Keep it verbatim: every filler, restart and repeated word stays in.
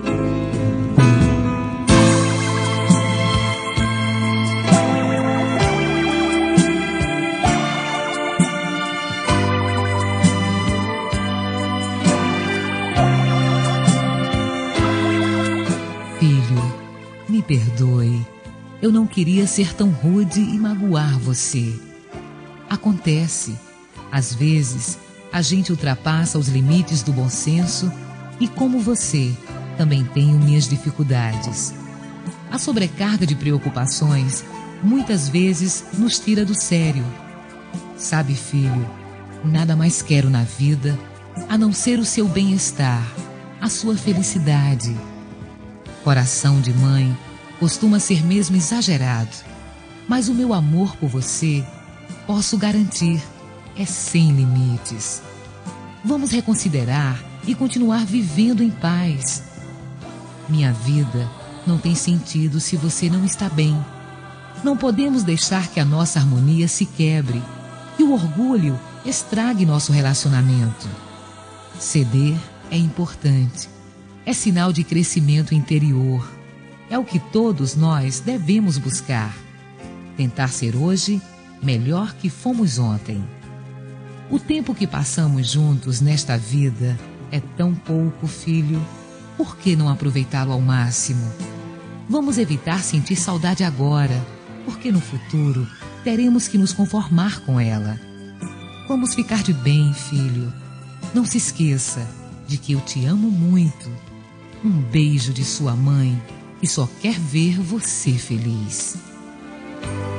Me perdoe, eu não queria ser tão rude e magoar você. Acontece, às vezes a gente ultrapassa os limites do bom senso e, como você, também tenho minhas dificuldades. A sobrecarga de preocupações muitas vezes nos tira do sério. Sabe, filho, nada mais quero na vida a não ser o seu bem-estar, a sua felicidade. Coração de mãe costuma ser mesmo exagerado, mas o meu amor por você, posso garantir, é sem limites. Vamos reconsiderar e continuar vivendo em paz. Minha vida não tem sentido se você não está bem. Não podemos deixar que a nossa harmonia se quebre, que o orgulho estrague nosso relacionamento. Ceder é importante. É sinal de crescimento interior. É o que todos nós devemos buscar. Tentar ser hoje melhor que fomos ontem. O tempo que passamos juntos nesta vida é tão pouco, filho. Por que não aproveitá-lo ao máximo? Vamos evitar sentir saudade agora, porque no futuro teremos que nos conformar com ela. Vamos ficar de bem, filho. Não se esqueça de que eu te amo muito. Um beijo de sua mãe, que só quer ver você feliz.